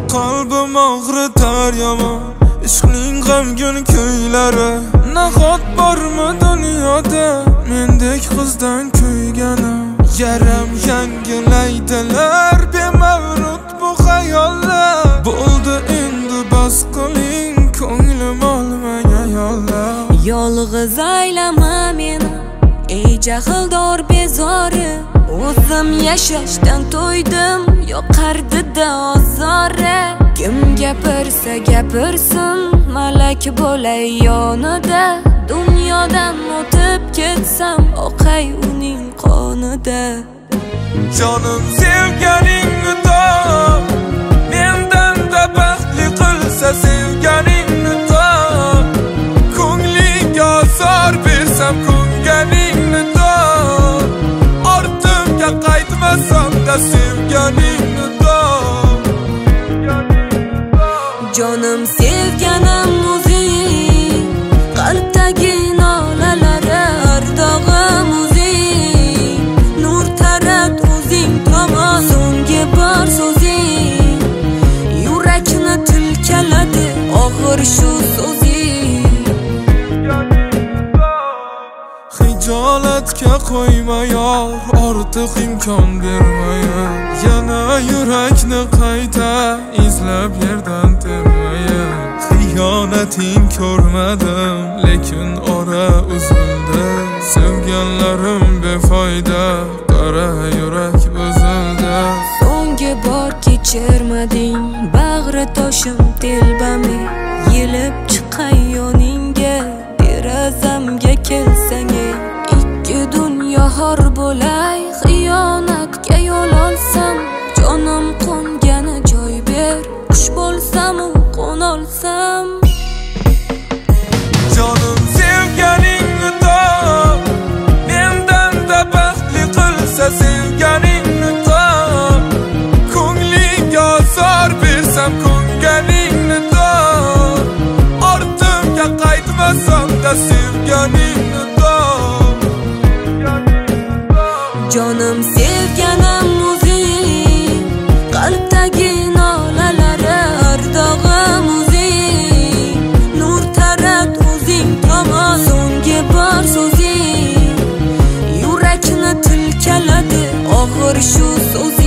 Qalbim og'ritar yomon ishqning g'amgin kuylari. Nahot bormi dunyoda mendek qizdan kuygani? Yaram yangilaydilar bemavrid bu xayollar. Bo'ldi endi bas qiling ko'nglim olmagan yollar. Yolg'iz aylama meni ey jahldor bezori. O'zim yashashdan to'ydim yoqardi-da ozori. Kim gapirsa gapirsin malak bo'lay yonida. Dunyodan o'tib ketsam oqay uning qonida. Jonim sevganingni top, mendan da baxtli qilsa sevganingni top. Ko'ngliga azor bersam ko'nganingni top. Ortimga qaytmasam da sevganingni top. Jonim sevganim o'zing, qalbdagi nolalari ardog'im o'zing. Nur tarat o'zing tomon so'nggi bor so'zing. Yurakni tilkaladi og'ir shu so'zing. Hijolatga qo'yma yor, ortiq imkon bermayin. Yana yurakni qayta izlab yerdan termayin. Xiyonating ko'rmadim, lekin ora uzildi. Sevganlarim befoyda, qara yurak buzildi. So'nggi bor kechirmading, bag'ri toshim telbami. Yelib chiqay yoningga, derazamga kelsang. Ikki dunyo xor bo'lay, xiyonatga yo'l olsam. Jonim qo'ngani joy ber, qush bo'lsam u qo'nolsam. Jonim sevganingni top, mendan da baxtli qilsa sevganingni top. Ko'ngliga azor bersam ko'nganingni top. Ortimga qaytmasam da sevganingni top. Jonim sevganim o'zing, qalbdagi nolalari ardog'im o'zing. Nur tarat o'zing tomon so'nggi bor so'zing. Yurakni tilkaladi og'ir shu so'zing.